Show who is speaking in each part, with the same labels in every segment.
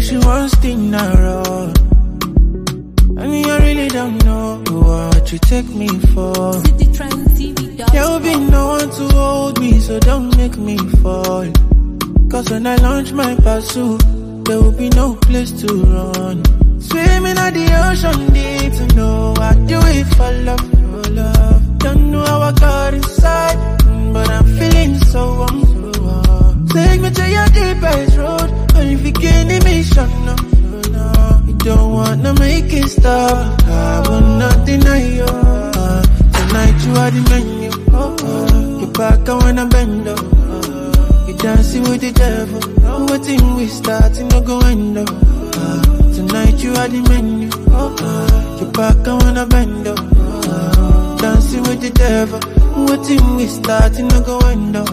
Speaker 1: she wants dinner. And I really don't know what you take me for. There will be no one to hold me, so don't make me fall. Cause when I launch my pursuit, there will be no place to run. Swimming at the ocean deep to know I do it for love, for love. Don't know how I got inside, but I'm feeling so warm. Take me to your deepest road, and if you can't mission, no. You don't wanna make it stop, I will not deny you. Tonight you are the menu, you back, I wanna bend up. You dancing with the devil, waiting we start, no go end up. Tonight you are the menu, you back, I wanna bend up. Dancing with the devil, waiting we start, no go end up.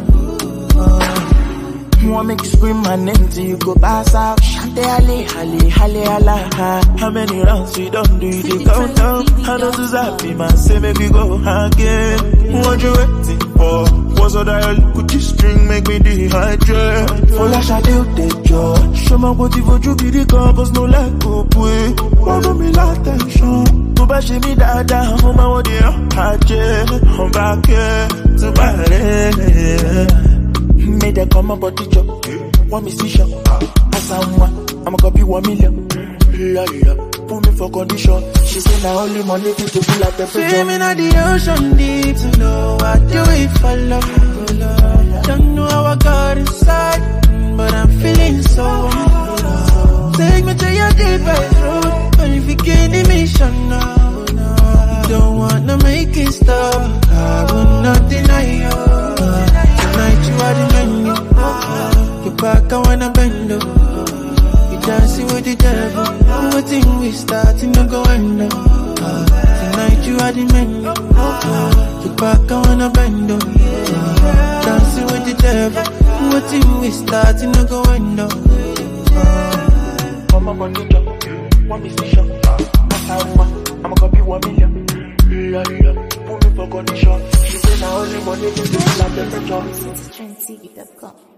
Speaker 2: Wanna make you scream my name till you go pass out. Shante ale, ale, ale, ala. How many rounds we don't do the countdown? I know to happy man, say make we go again. What you waiting for? What's all that Gucci string make me dehydrate? Full of shadow, the jaw. Show my body for you be the cause no let go play. Wanna me la tension. To bash me dada, home my body, I'm back here to body. Made her come about the job. Want me see shop. As I'ma copy 1 million. Put me for condition. She say now only money to pull up the pressure.
Speaker 1: Swimming at the ocean deep to know I do it for love, for love. Don't know how I got inside, but I'm feeling so warm. Take me to your deepest road, and if you can't mission now, you don't wanna make it stop, I will not deny you. Tonight you are the menu, you back, I wanna bend up. You dancing with the devil, waiting we start, no go end up. Tonight you are the menu, you back, I wanna bend up. Dancing with the devil, waiting we start, no go end up.
Speaker 2: Come on, want me see shop. I'ma copy 1 million. Put me for condition. She say now only money to do like the pressure.
Speaker 3: TrendTV.com